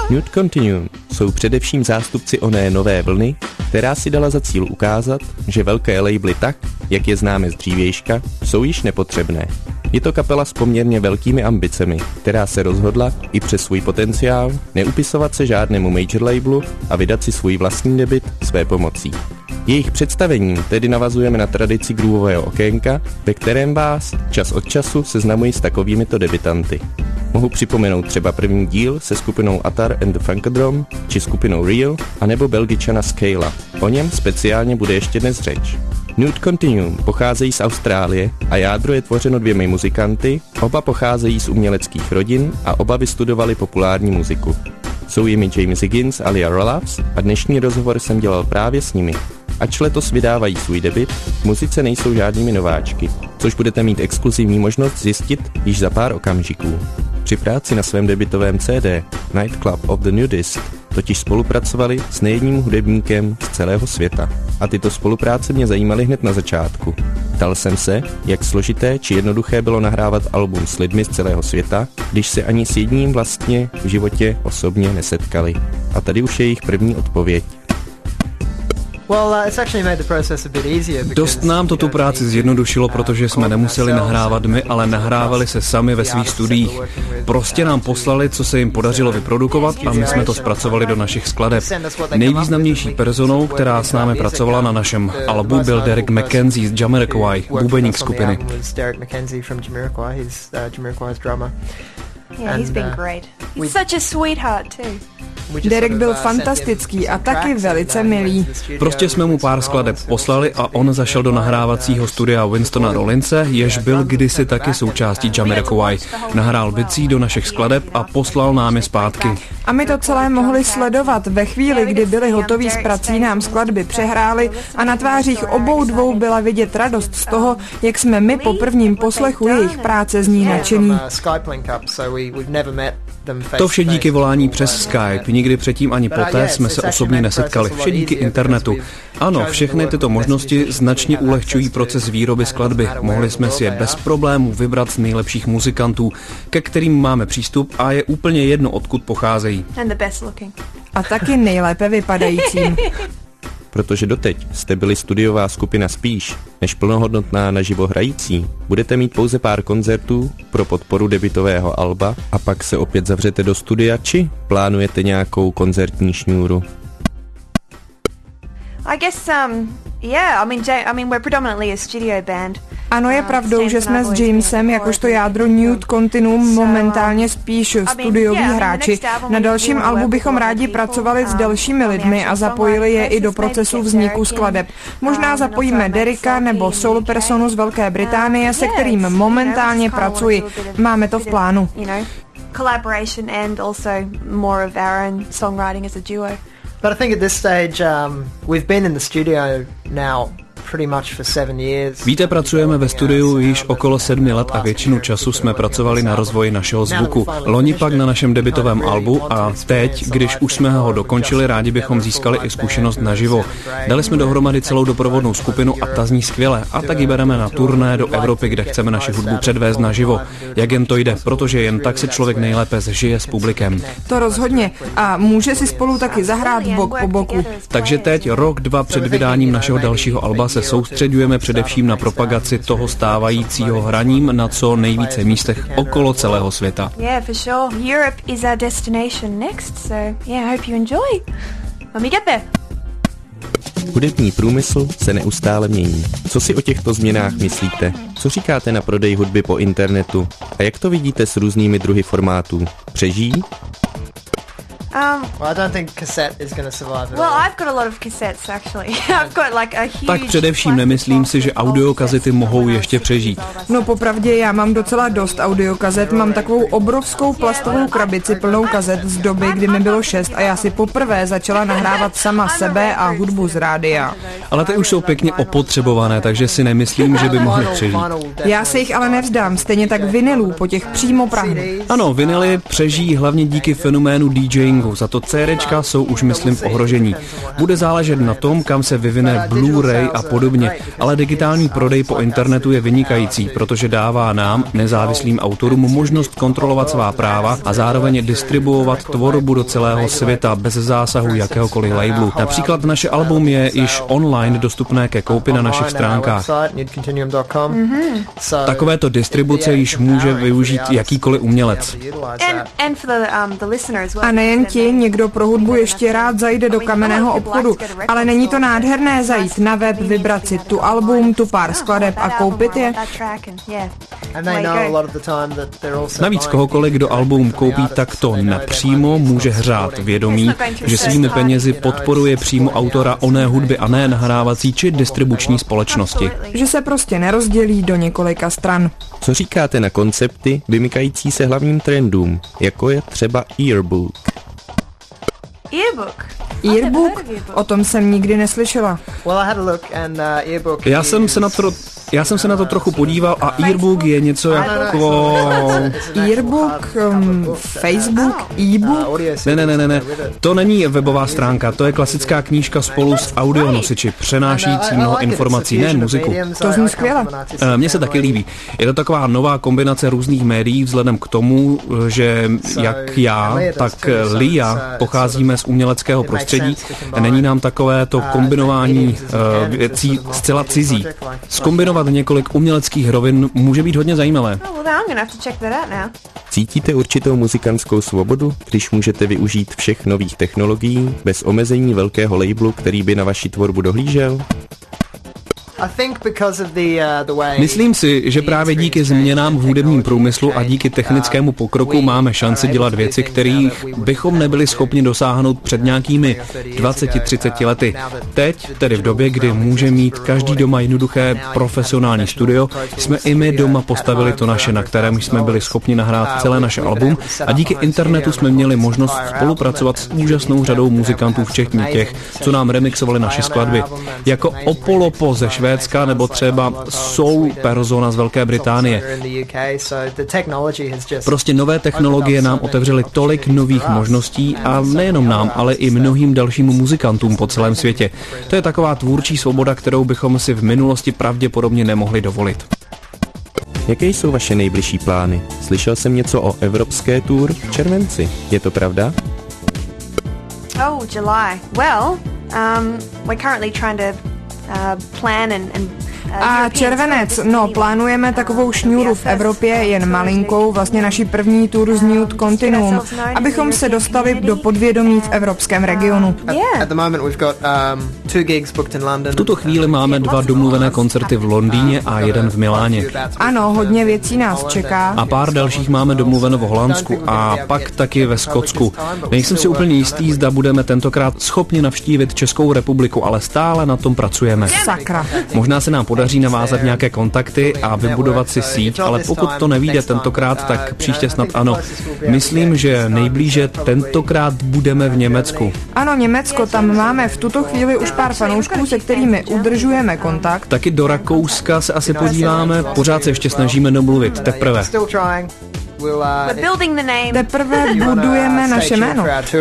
Nude Continuum jsou především zástupci oné nové vlny, která si dala za cíl ukázat, že velké labely tak, jak je známe z dřívějška, jsou již nepotřebné. Je to kapela s poměrně velkými ambicemi, která se rozhodla i přes svůj potenciál neupisovat se žádnému major labelu a vydat si svůj vlastní debut své pomocí. Jejich představením tedy navazujeme na tradici grooveového okénka, ve kterém vás čas od času seznamují s takovýmito debutanty. Mohu připomenout třeba první díl se skupinou Atar and the Funkadrom, či skupinou Real, anebo Belgičana Scala. O něm speciálně bude ještě dnes řeč. Nude Continuum pocházejí z Austrálie a jádro je tvořeno 2 muzikanty, oba pocházejí z uměleckých rodin a oba vystudovali populární muziku. Jsou jimi James Higgins a Lia Rolavs a dnešní rozhovor jsem dělal právě s nimi. Ač letos vydávají svůj debut, v muzice nejsou žádnými nováčky, což budete mít exkluzivní možnost zjistit již za pár okamžiků. Při práci na svém debutovém CD Nightclub of the Nudist totiž spolupracovali s nejedním hudebníkem z celého světa. A tyto spolupráce mě zajímaly hned na začátku. Ptal jsem se, jak složité či jednoduché bylo nahrávat album s lidmi z celého světa, když se ani s jedním vlastně v životě osobně nesetkali. A tady už je jejich první odpověď. Dost nám to tu práci zjednodušilo, protože jsme nemuseli nahrávat my, ale nahrávali se sami ve svých studiích. Prostě nám poslali, co se jim podařilo vyprodukovat a my jsme to zpracovali do našich skladeb. Nejvýznamnější personou, která s námi pracovala na našem albu, byl Derek McKenzie z Jamiroquai, bubeník skupiny. Yeah, he's been great. He's such a sweetheart too. Derek byl fantastický a taky velice milý. Prostě jsme mu pár skladeb poslali a on zašel do nahrávacího studia Winstona Rollinse, jež byl kdysi taky součástí Jamiroquai. Nahrál bicí do našich skladeb a poslal nám je zpátky. A my to celé mohli sledovat. Ve chvíli, kdy byli hotoví s prací, nám skladby přehráli a na tvářích obou dvou byla vidět radost z toho, jak jsme my po prvním poslechu jejich práce z ní nadšení. To vše díky volání přes Skype. Nikdy předtím ani poté jsme se osobně nesetkali. Vše díky internetu. Ano, všechny tyto možnosti značně ulehčují proces výroby skladby. Mohli jsme si je bez problémů vybrat z nejlepších muzikantů, ke kterým máme přístup a je úplně jedno, odkud pocházejí. A taky nejlépe vypadajícím. Protože doteď jste byli studiová skupina spíš než plnohodnotná naživo hrající, budete mít pouze pár koncertů pro podporu debutového alba a pak se opět zavřete do studia, či plánujete nějakou koncertní šňůru? I guess I mean we're predominantly a studio band. Ano, je pravdou, že jsme s Jamesem jakožto jádro Nude Continuum momentálně spíš studioví hráči. Na dalším albu bychom rádi pracovali s dalšími lidmi a zapojili je i do procesu vzniku skladeb. Možná zapojíme Dereka nebo soul personu z Velké Británie, se kterým momentálně pracuji. Máme to v plánu. Collaboration and also more of our own songwriting as a duo. But I think at this stage we've been in the studio now pretty much for 7 years. Víte, pracujeme ve studiu již okolo 7 let a většinu času jsme pracovali na rozvoji našeho zvuku. Loni pak na našem debutovém albu a teď, když už jsme ho dokončili, rádi bychom získali i zkušenost naživo. Dali jsme dohromady celou doprovodnou skupinu a ta zní skvěle a tak ji bereme na turné do Evropy, kde chceme naši hudbu předvést naživo. Jak jen to jde, protože jen tak se člověk nejlépe zžije s publikem. To rozhodně a může si spolu taky zahrát bok po boku. Takže teď, rok, 2 před vydáním našeho dalšího alba se soustředujeme především na propagaci toho stávajícího hraním na co nejvíce místech okolo celého světa. Yeah, for sure. Europe is our destination next, so yeah, I hope you enjoy. When we get there. Hudební průmysl se neustále mění. Co si o těchto změnách myslíte? Co říkáte na prodej hudby po internetu? A jak to vidíte s různými druhy formátů? Přežijí? Well, I don't think cassette is going to survive. Well, I've got a lot of cassettes actually. I've got like a huge. Tak především nemyslím si, že audiokazety mohou ještě přežít. No popravdě, já mám docela dost audiokazet, mám takovou obrovskou plastovou krabici plnou kazet z doby, kdy mi bylo 6 a já si poprvé začala nahrávat sama sebe a hudbu z rádia. Ale ty už jsou pěkně opotřebované, takže si nemyslím, že by mohly přežít. Já se jich ale nevzdám, stejně tak vinylů po těch přímo Prahu. Ano, vinily přežijí hlavně díky fenoménu DJingu. streamingu, za to CDčka jsou už myslím v ohrožení. Bude záležet na tom, kam se vyvine Blu-ray a podobně, ale digitální prodej po internetu je vynikající, protože dává nám, nezávislým autorům, možnost kontrolovat svá práva a zároveň distribuovat tvorbu do celého světa bez zásahu jakéhokoliv labelu. Například naše album je již online dostupné ke koupi na našich stránkách. Takovéto distribuce již může využít jakýkoliv umělec. A nejen ti, někdo pro hudbu ještě rád zajde do kamenného obchodu, ale není to nádherné zajít na web, vybrat si tu album, tu pár skladeb a koupit je? Navíc kohokoliv, kdo album koupí takto napřímo, může hřát vědomí, že svými penězi podporuje přímo autora oné hudby a ne nahrávací či distribuční společnosti. Že se prostě nerozdělí do několika stran. Co říkáte na koncepty vymykající se hlavním trendům, jako je třeba earbook? Earbook? O tom jsem nikdy neslyšela. Já jsem se na to trochu podíval a earbook je něco jako... Earbook, Facebook, e-book? Ne. To není webová stránka, to je klasická knížka spolu s audionosiči, přenášící mnoho informací, nejen muziku. To zní skvěle. Mně se taky líbí. Je to taková nová kombinace různých médií vzhledem k tomu, že jak já, tak Lia pocházíme z uměleckého prostředí. Není nám takové to kombinování věcí zcela cizí. Zkombinovat několik uměleckých rovin může být hodně zajímavé. Cítíte určitou muzikantskou svobodu, když můžete využít všech nových technologií bez omezení velkého labelu, který by na vaši tvorbu dohlížel? Myslím si, že právě díky změnám v hudebním průmyslu a díky technickému pokroku máme šanci dělat věci, kterých bychom nebyli schopni dosáhnout před nějakými 20-30 lety. Teď, tedy v době, kdy může mít každý doma jednoduché profesionální studio, jsme i my doma postavili to naše, na kterém jsme byli schopni nahrát celé naše album a díky internetu jsme měli možnost spolupracovat s úžasnou řadou muzikantů, včetně těch, co nám remixovali naše skladby. Jako Opolopo ze Švédska nebo třeba Soul Persona z Velké Británie. Prostě nové technologie nám otevřely tolik nových možností a nejenom nám, ale i mnohým dalším muzikantům po celém světě. To je taková tvůrčí svoboda, kterou bychom si v minulosti pravděpodobně nemohli dovolit. Jaké jsou vaše nejbližší plány? Slyšel jsem něco o evropské tour v červenci. Je to pravda? Oh, July. Well, we're currently trying to plan and A červenec, no, plánujeme takovou šňůru v Evropě, jen malinkou, vlastně naši první tour z Nude Continuum, abychom se dostali do podvědomí v evropském regionu. V tuto chvíli máme 2 domluvené koncerty v Londýně a 1 v Miláně. Ano, hodně věcí nás čeká. A pár dalších máme domluveno v Holandsku a pak taky ve Skotsku. Nejsem si úplně jistý, zda budeme tentokrát schopni navštívit Českou republiku, ale stále na tom pracujeme. Sakra. Možná se nám podaří navázat nějaké kontakty a vybudovat si síť, ale pokud to nevyjde tentokrát, tak příště snad ano. Myslím, že nejblíže tentokrát budeme v Německu. Ano, Německo, tam máme v tuto chvíli už pár fanoušků, se kterými udržujeme kontakt. Taky do Rakouska se asi podíváme, pořád se ještě snažíme domluvit, teprve. Teprve budujeme naše jméno.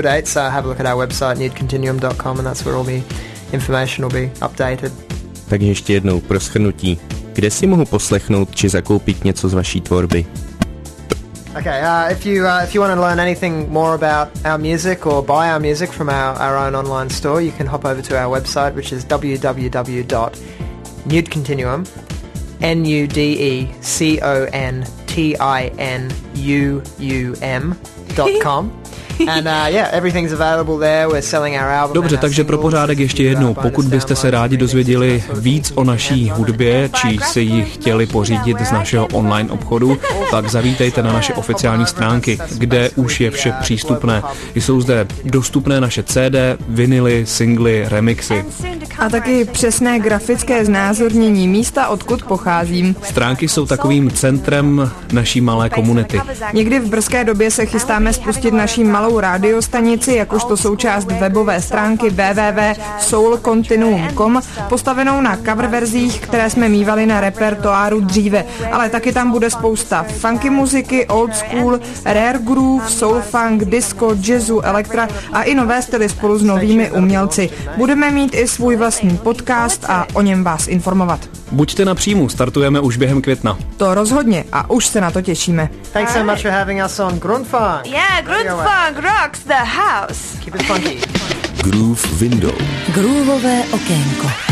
Tak ještě jednou pro shrnutí. Kde si mohu poslechnout či zakoupit něco z vaší tvorby? Okay, if you want to learn anything more about our music or buy our music from our own online store, you can hop over to our website, which is www.nudecontinuum, nudecontinuum.com. And everything's available there. We're selling our album. Dobře, takže pro pořádek ještě jednou, pokud byste se rádi dozvěděli víc o naší hudbě, či si ji chtěli pořídit z našeho online obchodu, tak zavítejte na naše oficiální stránky, kde už je vše přístupné. Jsou zde dostupné naše CD, vinily, singly, remixy. A taky přesné grafické znázornění místa, odkud pocházím. Stránky jsou takovým centrem naší malé komunity. Někdy v brzké době se chystáme spustit naší malou rádiostanici, jakožto součást webové stránky www.soulcontinuum.com, postavenou na cover verzích, které jsme mívali na repertoáru dříve. Ale taky tam bude spousta funky muziky, old school, rare groove, soul funk, disco, jazzu, elektra a i nové styly spolu s novými umělci. Budeme mít i svůj vlastní podcast a o něm vás informovat. Buďte na příjmu, startujeme už během května. To rozhodně a už se na to těšíme. Thanks so much for having us on Grundfunk. Yeah, Grundfunk rocks the house. Keep it funky. Groove Window. Grooveové okénko.